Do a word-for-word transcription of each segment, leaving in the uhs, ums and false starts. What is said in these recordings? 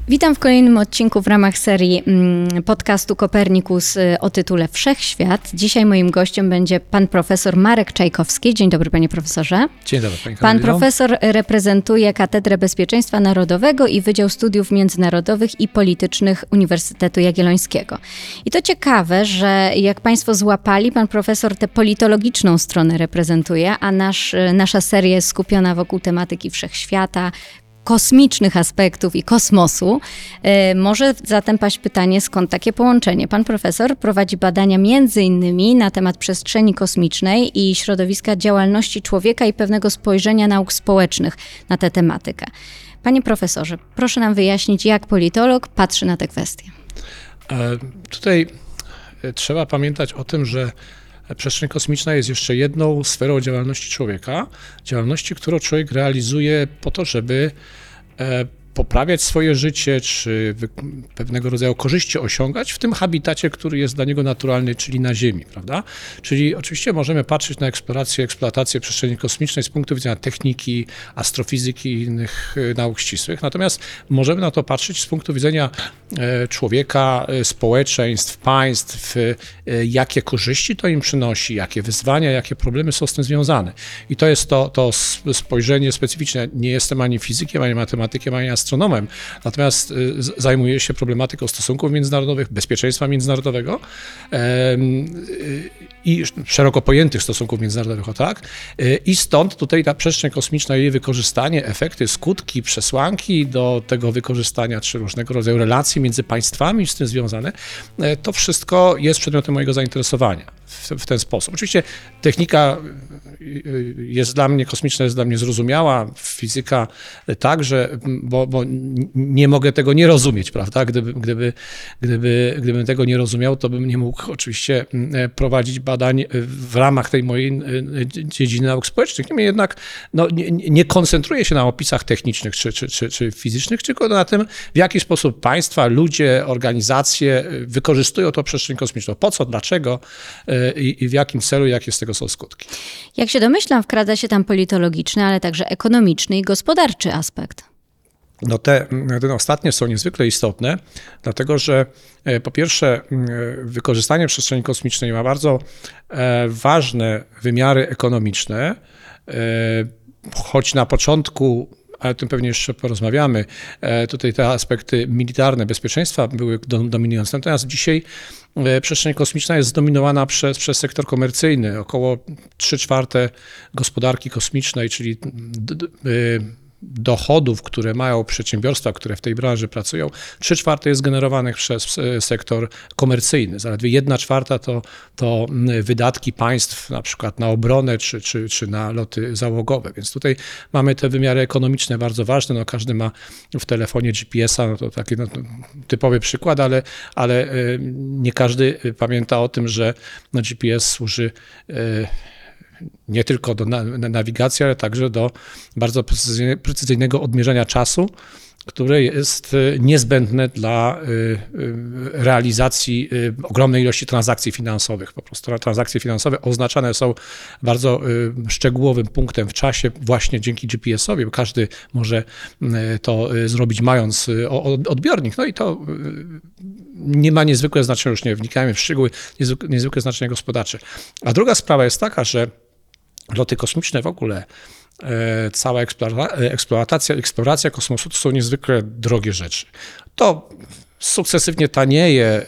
Witam w kolejnym odcinku w ramach serii podcastu Kopernikus o tytule Wszechświat. Dzisiaj moim gościem będzie pan profesor Marek Czajkowski. Dzień dobry, panie profesorze. Dzień dobry, pani Pan Karolino. profesor reprezentuje Katedrę Bezpieczeństwa Narodowego i Wydział Studiów Międzynarodowych i Politycznych Uniwersytetu Jagiellońskiego. I to ciekawe, że jak państwo złapali, pan profesor tę politologiczną stronę reprezentuje, a nasz, nasza seria jest skupiona wokół tematyki wszechświata, kosmicznych aspektów i kosmosu. Może zatem paść pytanie, skąd takie połączenie? Pan profesor prowadzi badania między innymi na temat przestrzeni kosmicznej i środowiska działalności człowieka i pewnego spojrzenia nauk społecznych na tę tematykę. Panie profesorze, proszę nam wyjaśnić, jak politolog patrzy na tę kwestię. E, tutaj trzeba pamiętać o tym, że przestrzeń kosmiczna jest jeszcze jedną sferą działalności człowieka, działalności, którą człowiek realizuje po to, żeby e, poprawiać swoje życie, czy wy, pewnego rodzaju korzyści osiągać w tym habitacie, który jest dla niego naturalny, czyli na Ziemi, prawda? Czyli oczywiście możemy patrzeć na eksplorację, eksploatację przestrzeni kosmicznej z punktu widzenia techniki, astrofizyki i innych nauk ścisłych, natomiast możemy na to patrzeć z punktu widzenia e, człowieka, e, społeczeństw, państw, e, jakie korzyści to im przynosi, jakie wyzwania, jakie problemy są z tym związane. I to jest to, to spojrzenie specyficzne. Nie jestem ani fizykiem, ani matematykiem, ani astronomem, natomiast zajmuję się problematyką stosunków międzynarodowych, bezpieczeństwa międzynarodowego i szeroko pojętych stosunków międzynarodowych, o tak. I stąd tutaj ta przestrzeń kosmiczna, jej wykorzystanie, efekty, skutki, przesłanki do tego wykorzystania, czy różnego rodzaju relacji między państwami z tym związane, to wszystko jest przedmiotem mojego zainteresowania w, w ten sposób. Oczywiście technika jest dla mnie, kosmiczna jest dla mnie zrozumiała, fizyka także, bo, bo nie mogę tego nie rozumieć, prawda? Gdyby, gdyby, gdyby, gdybym tego nie rozumiał, to bym nie mógł oczywiście prowadzić badań w ramach tej mojej dziedziny nauk społecznych. Niemniej jednak no, nie, nie koncentruję się na opisach technicznych czy, czy, czy, czy fizycznych, tylko na tym, w jaki sposób państwa, ludzie, organizacje wykorzystują tą przestrzeń kosmiczną. Po co, dlaczego i, i w jakim celu, jakie z tego są skutki. Jak się domyślam, wkradza się tam politologiczny, ale także ekonomiczny i gospodarczy aspekt. No te, te ostatnie są niezwykle istotne, dlatego że po pierwsze wykorzystanie przestrzeni kosmicznej ma bardzo ważne wymiary ekonomiczne, choć na początku, ale o tym pewnie jeszcze porozmawiamy, tutaj te aspekty militarne, bezpieczeństwa były dominujące, natomiast dzisiaj przestrzeń kosmiczna jest zdominowana przez, przez sektor komercyjny. Około trzy czwarte gospodarki kosmicznej, czyli d, d, dochodów, które mają przedsiębiorstwa, które w tej branży pracują, trzy czwarte jest generowanych przez sektor komercyjny. Zaledwie jedna czwarta to, to wydatki państw, na przykład na obronę czy, czy, czy na loty załogowe. Więc tutaj mamy te wymiary ekonomiczne bardzo ważne. No, każdy ma w telefonie G P S a, no to taki no, typowy przykład, ale, ale nie każdy pamięta o tym, że no, G P S służy nie tylko do nawigacji, ale także do bardzo precyzyjnego odmierzania czasu, które jest niezbędne dla realizacji ogromnej ilości transakcji finansowych. Po prostu transakcje finansowe oznaczane są bardzo szczegółowym punktem w czasie właśnie dzięki G P S owi, bo każdy może to zrobić mając odbiornik. No i to nie ma niezwykłe znaczenie, już nie wnikajmy w szczegóły, niezwykłe, niezwykłe znaczenie gospodarcze. A druga sprawa jest taka, że loty kosmiczne w ogóle, cała eksploatacja, eksploracja kosmosu to są niezwykle drogie rzeczy. To sukcesywnie tanieje,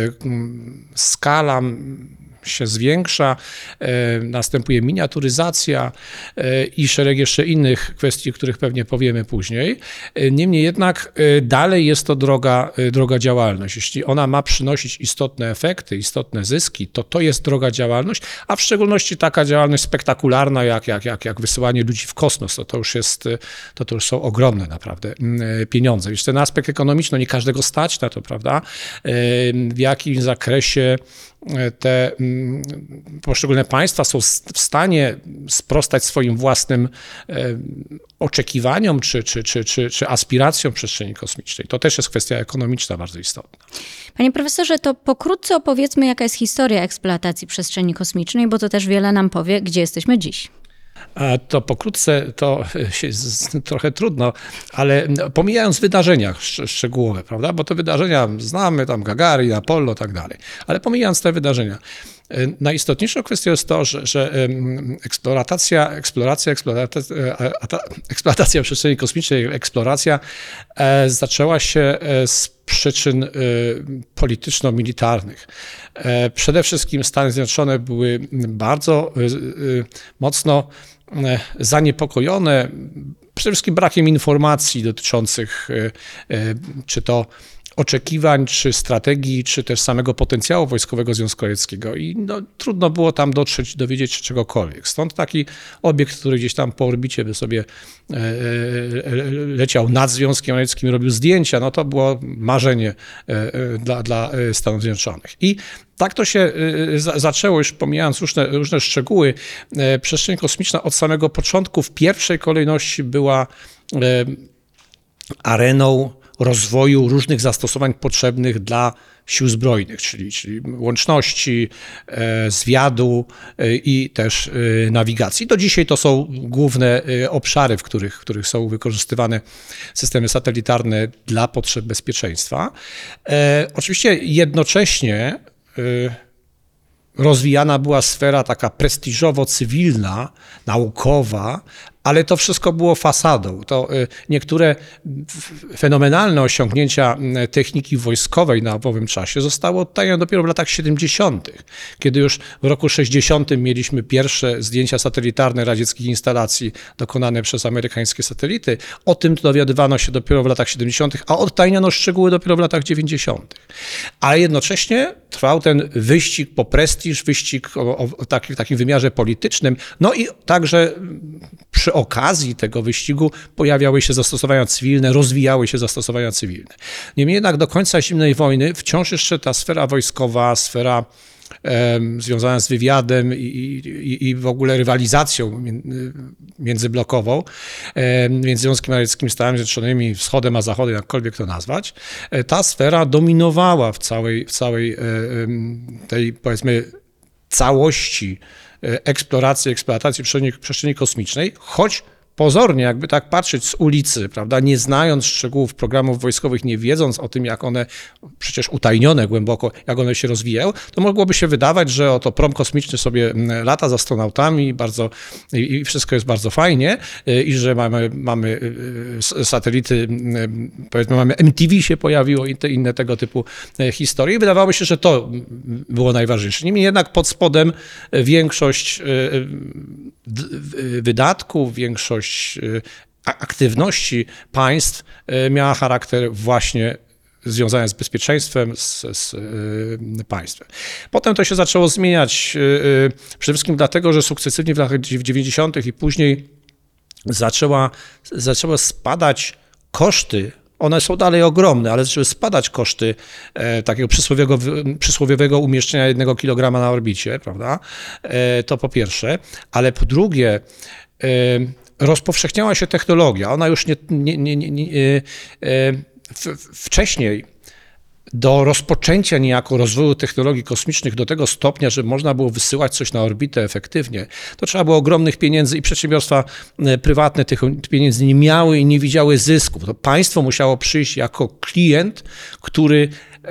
skala się zwiększa, następuje miniaturyzacja i szereg jeszcze innych kwestii, o których pewnie powiemy później. Niemniej jednak dalej jest to droga, droga działalność. Jeśli ona ma przynosić istotne efekty, istotne zyski, to to jest droga działalność, a w szczególności taka działalność spektakularna, jak, jak, jak, jak wysyłanie ludzi w kosmos, to, to, już jest, to, to już są ogromne naprawdę pieniądze. Już ten aspekt ekonomiczny, no nie każdego stać na to, prawda? W jakim zakresie te poszczególne państwa są w stanie sprostać swoim własnym oczekiwaniom czy, czy, czy, czy, czy aspiracjom przestrzeni kosmicznej. To też jest kwestia ekonomiczna bardzo istotna. Panie profesorze, to pokrótce opowiedzmy, jaka jest historia eksploatacji przestrzeni kosmicznej, bo to też wiele nam powie, gdzie jesteśmy dziś. To pokrótce to się trochę trudno, ale pomijając wydarzenia szczegółowe, prawda, bo te wydarzenia znamy, tam Gagarin, Apollo, tak dalej, ale pomijając te wydarzenia, najistotniejszą kwestią jest to, że, że eksploracja, eksploracja, eksploracja, eksploatacja przestrzeni kosmicznej, eksploracja zaczęła się z przyczyn polityczno-militarnych. Przede wszystkim Stany Zjednoczone były bardzo mocno zaniepokojone przede wszystkim brakiem informacji dotyczących czy to oczekiwań, czy strategii, czy też samego potencjału wojskowego Związku Radzieckiego i no, trudno było tam dotrzeć, dowiedzieć się czegokolwiek. Stąd taki obiekt, który gdzieś tam po orbicie by sobie e, e, leciał nad Związkiem Radzieckim, robił zdjęcia, no to było marzenie e, dla, dla Stanów Zjednoczonych. I tak to się zaczęło, już pomijając różne, różne szczegóły. Przestrzeń kosmiczna od samego początku w pierwszej kolejności była areną rozwoju różnych zastosowań potrzebnych dla sił zbrojnych, czyli, czyli łączności, e, zwiadu e, i też e, nawigacji. Do dzisiaj to są główne e, obszary, w których, w których są wykorzystywane systemy satelitarne dla potrzeb bezpieczeństwa. E, oczywiście jednocześnie e, rozwijana była sfera taka prestiżowo-cywilna, naukowa, ale to wszystko było fasadą. To niektóre fenomenalne osiągnięcia techniki wojskowej na owym czasie zostały odtajnione dopiero w latach siedemdziesiątych, kiedy już w roku sześćdziesiątym mieliśmy pierwsze zdjęcia satelitarne radzieckich instalacji dokonane przez amerykańskie satelity. O tym dowiadywano się dopiero w latach siedemdziesiątych, a odtajniano szczegóły dopiero w latach dziewięćdziesiątych. Ale jednocześnie trwał ten wyścig po prestiż, wyścig o, o taki, takim wymiarze politycznym, no i także przy okazji tego wyścigu pojawiały się zastosowania cywilne, rozwijały się zastosowania cywilne. Niemniej jednak do końca zimnej wojny wciąż jeszcze ta sfera wojskowa, sfera e, związana z wywiadem i, i, i w ogóle rywalizacją międzyblokową e, między Związkiem Radzieckim, Stanami Zjednoczonymi, Wschodem a Zachodem, jakkolwiek to nazwać, e, ta sfera dominowała w całej, w całej e, tej, powiedzmy, całości eksploracji, eksploatacji przestrzeni, przestrzeni kosmicznej, choć pozornie, jakby tak patrzeć z ulicy, prawda, nie znając szczegółów programów wojskowych, nie wiedząc o tym, jak one, przecież utajnione głęboko, jak one się rozwijają, to mogłoby się wydawać, że oto prom kosmiczny sobie lata z astronautami bardzo, i wszystko jest bardzo fajnie i że mamy, mamy satelity, powiedzmy mamy M T V się pojawiło i te inne tego typu historie. I wydawało się, że to było najważniejsze. Niemniej jednak pod spodem większość wydatków, większość aktywności państw miała charakter właśnie związany z bezpieczeństwem, z, z państwem. Potem to się zaczęło zmieniać, przede wszystkim dlatego, że sukcesywnie w latach dziewięćdziesiątych i później zaczęła, zaczęły spadać koszty. One są dalej ogromne, ale zaczęły spadać koszty e, takiego przysłowiowego, przysłowiowego umieszczenia jednego kilograma na orbicie, prawda? E, to po pierwsze, ale po drugie e, rozpowszechniała się technologia. Ona już nie, nie, nie, nie, nie e, w, wcześniej do rozpoczęcia niejako rozwoju technologii kosmicznych do tego stopnia, że można było wysyłać coś na orbitę efektywnie, to trzeba było ogromnych pieniędzy i przedsiębiorstwa prywatne tych pieniędzy nie miały i nie widziały zysków. To państwo musiało przyjść jako klient, który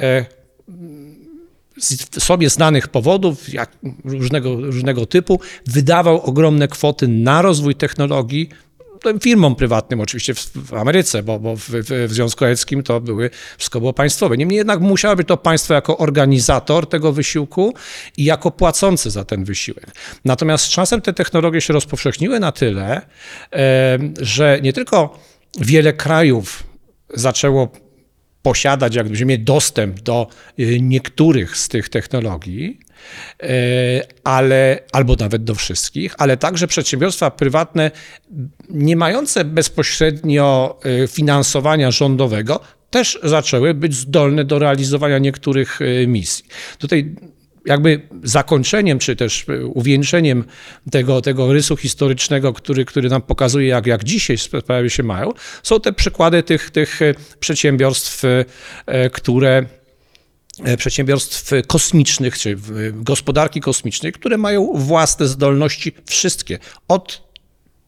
z sobie znanych powodów, jak różnego, różnego typu, wydawał ogromne kwoty na rozwój technologii, firmom prywatnym oczywiście w Ameryce, bo, bo w, w, w Związku Radzieckim to były, wszystko było państwowe. Niemniej jednak musiało być to państwo jako organizator tego wysiłku i jako płacący za ten wysiłek. Natomiast z czasem te technologie się rozpowszechniły na tyle, e, że nie tylko wiele krajów zaczęło posiadać, jak gdyby mieć dostęp do niektórych z tych technologii, ale, albo nawet do wszystkich, ale także przedsiębiorstwa prywatne nie mające bezpośrednio finansowania rządowego też zaczęły być zdolne do realizowania niektórych misji. Tutaj jakby zakończeniem, czy też uwieńczeniem tego, tego rysu historycznego, który, który nam pokazuje, jak, jak dzisiaj sprawy się mają, są te przykłady tych, tych przedsiębiorstw, które przedsiębiorstw kosmicznych, czy gospodarki kosmicznej, które mają własne zdolności wszystkie, od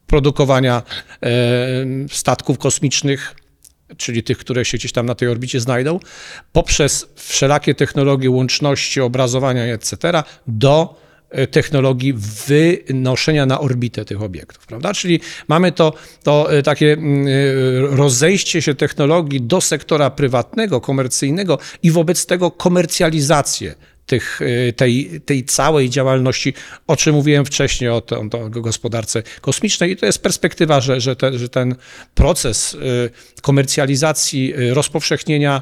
produkowania statków kosmicznych, czyli tych, które się gdzieś tam na tej orbicie znajdą, poprzez wszelakie technologie łączności, obrazowania, et cetera, do technologii wynoszenia na orbitę tych obiektów, prawda? Czyli mamy to, to takie rozejście się technologii do sektora prywatnego, komercyjnego i wobec tego komercjalizację tych, tej, tej całej działalności, o czym mówiłem wcześniej, o, to, o gospodarce kosmicznej. I to jest perspektywa, że, że, te, że ten proces komercjalizacji, rozpowszechnienia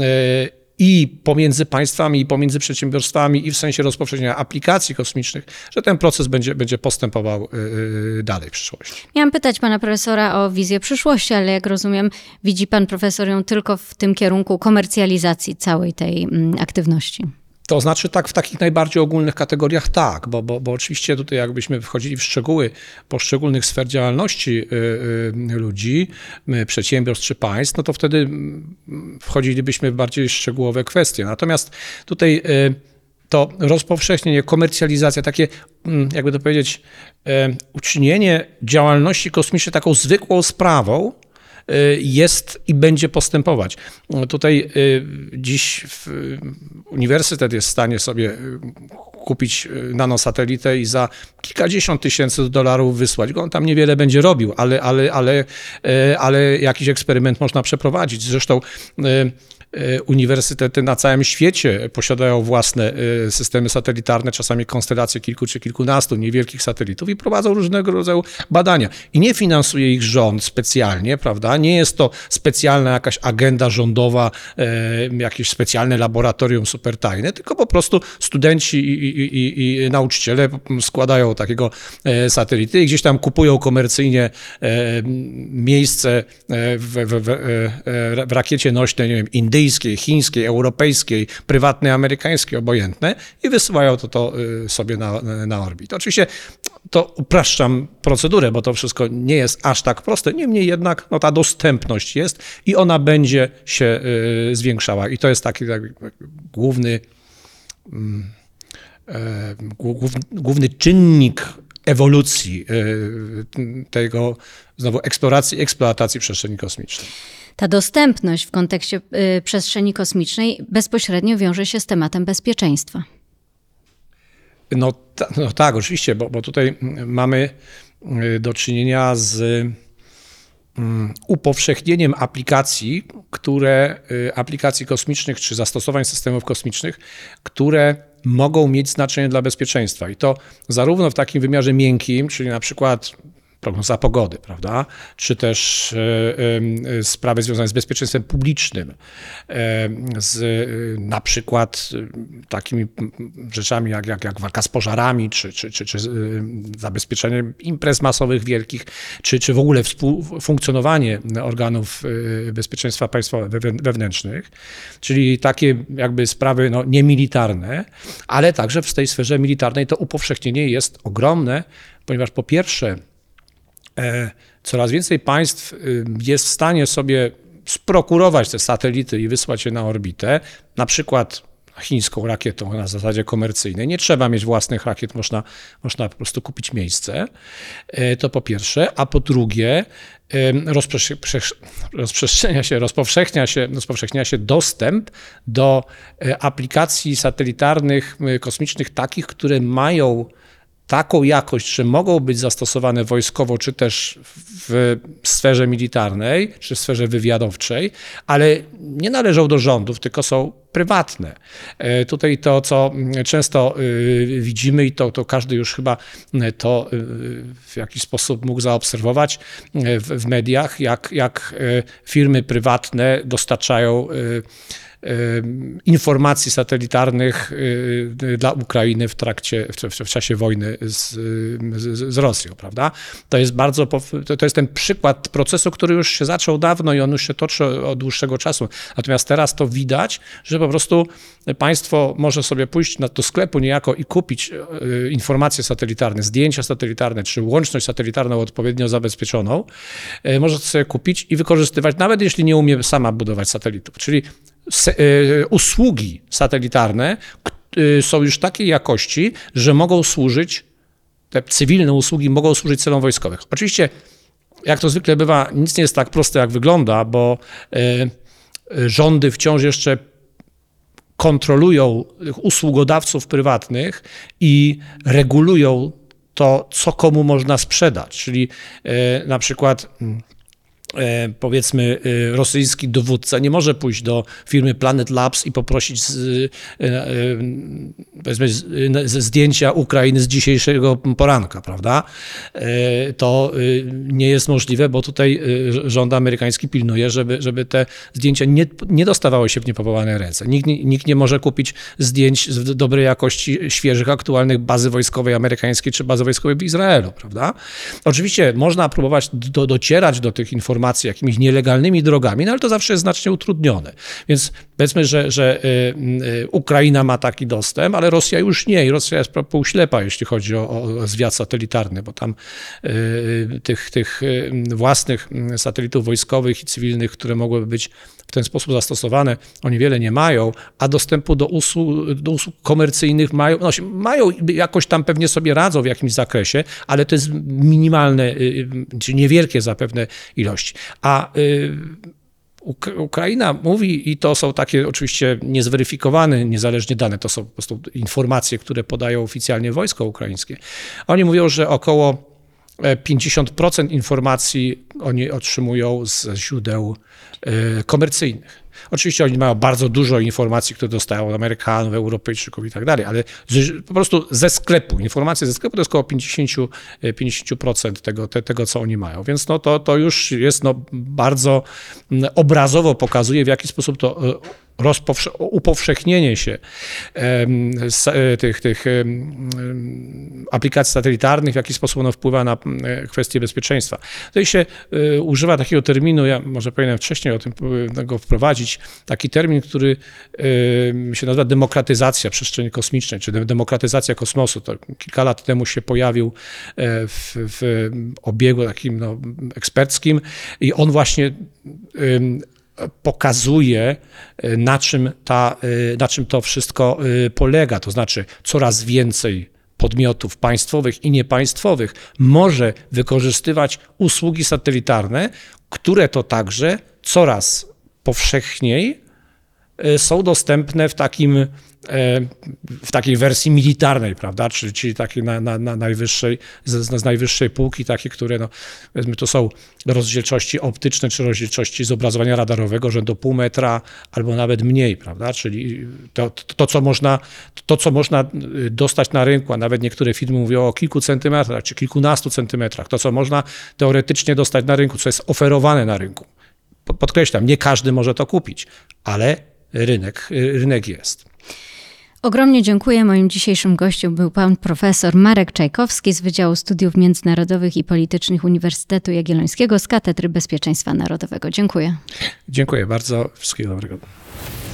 i pomiędzy państwami, i pomiędzy przedsiębiorstwami, i w sensie rozpowszechnienia aplikacji kosmicznych, że ten proces będzie, będzie postępował dalej w przyszłości. Miałam pytać pana profesora o wizję przyszłości, ale jak rozumiem, widzi pan profesor ją tylko w tym kierunku komercjalizacji całej tej aktywności. To znaczy tak w takich najbardziej ogólnych kategoriach tak, bo, bo, bo oczywiście tutaj jakbyśmy wchodzili w szczegóły poszczególnych sfer działalności y, y, ludzi, y, przedsiębiorstw czy państw, no to wtedy wchodzilibyśmy w bardziej szczegółowe kwestie. Natomiast tutaj y, to rozpowszechnienie, komercjalizacja, takie, jakby to powiedzieć, y, uczynienie działalności kosmicznej taką zwykłą sprawą, jest i będzie postępować. Tutaj dziś uniwersytet jest w stanie sobie kupić nanosatelitę i za kilkadziesiąt tysięcy dolarów wysłać go. On tam niewiele będzie robił, ale, ale, ale, ale jakiś eksperyment można przeprowadzić. Zresztą uniwersytety na całym świecie posiadają własne systemy satelitarne, czasami konstelacje kilku czy kilkunastu niewielkich satelitów i prowadzą różnego rodzaju badania. I nie finansuje ich rząd specjalnie, prawda? Nie jest to specjalna jakaś agenda rządowa, jakieś specjalne laboratorium supertajne, tylko po prostu studenci i, i, i, i nauczyciele składają takiego satelity i gdzieś tam kupują komercyjnie miejsce w, w, w, w rakiecie nośnej, nie wiem, indyjskiej, chińskiej, europejskiej, prywatnej, amerykańskiej, obojętne i wysyłają to, to sobie na, na orbitę. Oczywiście to upraszczam procedurę, bo to wszystko nie jest aż tak proste, niemniej jednak no, ta dostępność jest i ona będzie się y, zwiększała i to jest taki tak, główny, y, główny, główny czynnik ewolucji y, tego znowu eksploracji, eksploatacji przestrzeni kosmicznej. Ta dostępność w kontekście y, przestrzeni kosmicznej bezpośrednio wiąże się z tematem bezpieczeństwa. No, ta, no tak, oczywiście, bo, bo tutaj mamy do czynienia z um, upowszechnieniem aplikacji, które, aplikacji kosmicznych czy zastosowań systemów kosmicznych, które mogą mieć znaczenie dla bezpieczeństwa. I to zarówno w takim wymiarze miękkim, czyli na przykład prognoza pogody, prawda? Czy też y, y, sprawy związane z bezpieczeństwem publicznym, y, z y, na przykład y, takimi rzeczami jak, jak, jak walka z pożarami, czy, czy, czy, czy y, zabezpieczenie imprez masowych wielkich, czy, czy w ogóle współfunkcjonowanie organów y, bezpieczeństwa państwa wewnętrznych, czyli takie jakby sprawy no, niemilitarne, ale także w tej sferze militarnej to upowszechnienie jest ogromne, ponieważ po pierwsze coraz więcej państw jest w stanie sobie sprokurować te satelity i wysłać je na orbitę, na przykład chińską rakietą na zasadzie komercyjnej. Nie trzeba mieć własnych rakiet, można, można po prostu kupić miejsce. To po pierwsze, a po drugie rozprzestrzenia się, rozpowszechnia się, rozpowszechnia się dostęp do aplikacji satelitarnych, kosmicznych takich, które mają taką jakość, że mogą być zastosowane wojskowo, czy też w sferze militarnej, czy w sferze wywiadowczej, ale nie należą do rządów, tylko są prywatne. Tutaj to, co często widzimy i to, to każdy już chyba to w jakiś sposób mógł zaobserwować w, w mediach, jak, jak firmy prywatne dostarczają informacji satelitarnych dla Ukrainy w trakcie, w, w czasie wojny z, z, z Rosją, prawda? To jest bardzo, to jest ten przykład procesu, który już się zaczął dawno i on już się toczy od dłuższego czasu. Natomiast teraz to widać, że po prostu państwo może sobie pójść do sklepu niejako i kupić informacje satelitarne, zdjęcia satelitarne, czy łączność satelitarną odpowiednio zabezpieczoną. Może to sobie kupić i wykorzystywać, nawet jeśli nie umie sama budować satelitów. Czyli usługi satelitarne są już takiej jakości, że mogą służyć te cywilne usługi mogą służyć celom wojskowym. Oczywiście, jak to zwykle bywa, nic nie jest tak proste, jak wygląda, bo y, rządy wciąż jeszcze kontrolują usługodawców prywatnych i regulują to, co komu można sprzedać. Czyli y, na przykład powiedzmy rosyjski dowódca nie może pójść do firmy Planet Labs i poprosić z, powiedzmy, ze zdjęcia Ukrainy z dzisiejszego poranka, prawda? To nie jest możliwe, bo tutaj rząd amerykański pilnuje, żeby, żeby te zdjęcia nie, nie dostawały się w niepowołane ręce. Nikt, nikt nie może kupić zdjęć z dobrej jakości, świeżych, aktualnych bazy wojskowej amerykańskiej czy bazy wojskowej w Izraelu, prawda? Oczywiście można próbować do, docierać do tych informacji jakimiś nielegalnymi drogami, no ale to zawsze jest znacznie utrudnione. Więc powiedzmy, że, że Ukraina ma taki dostęp, ale Rosja już nie i Rosja jest półślepa, jeśli chodzi o, o zwiat satelitarny, bo tam y, tych, tych własnych satelitów wojskowych i cywilnych, które mogłyby być w ten sposób zastosowane, oni wiele nie mają, a dostępu do usług, do usług komercyjnych mają, no, mają, jakoś tam pewnie sobie radzą w jakimś zakresie, ale to jest minimalne, czy niewielkie zapewne ilości. A y, Ukraina mówi, i to są takie oczywiście niezweryfikowane, niezależnie dane, to są po prostu informacje, które podają oficjalnie wojsko ukraińskie. Oni mówią, że około pięćdziesiąt procent informacji oni otrzymują z źródeł komercyjnych. Oczywiście oni mają bardzo dużo informacji, które dostają od Amerykanów, Europejczyków i tak dalej, ale z, po prostu ze sklepu, informacje ze sklepu to jest około pięćdziesiąt, pięćdziesiąt procent tego, te, tego, co oni mają. Więc no to, to już jest no bardzo obrazowo pokazuje, w jaki sposób to rozpowsze- upowszechnienie się um, tych, tych um, aplikacji satelitarnych, w jaki sposób ono wpływa na kwestie bezpieczeństwa. Tutaj się um, używa takiego terminu, ja może powinienem wcześniej o tym go wprowadzić, taki termin, który um, się nazywa demokratyzacja przestrzeni kosmicznej, czy demokratyzacja kosmosu. To kilka lat temu się pojawił w, w obiegu takim no, eksperckim i on właśnie um, pokazuje, na czym, ta, na czym to wszystko polega. To znaczy coraz więcej podmiotów państwowych i niepaństwowych może wykorzystywać usługi satelitarne, które to także coraz powszechniej są dostępne w takim, w takiej wersji militarnej, prawda, czyli, czyli takiej na, na, na najwyższej, z, z najwyższej półki, takie, które no, powiedzmy, to są rozdzielczości optyczne, czy rozdzielczości zobrazowania radarowego rzędu pół metra, albo nawet mniej, prawda, czyli to, to, to, co można, to, co można dostać na rynku, a nawet niektóre firmy mówią o kilku centymetrach, czy kilkunastu centymetrach, to, co można teoretycznie dostać na rynku, co jest oferowane na rynku. Podkreślam, nie każdy może to kupić, ale rynek, rynek jest. Ogromnie dziękuję. Moim dzisiejszym gościem był pan profesor Marek Czajkowski z Wydziału Studiów Międzynarodowych i Politycznych Uniwersytetu Jagiellońskiego z Katedry Bezpieczeństwa Narodowego. Dziękuję. Dziękuję bardzo. Wszystkiego dobrego.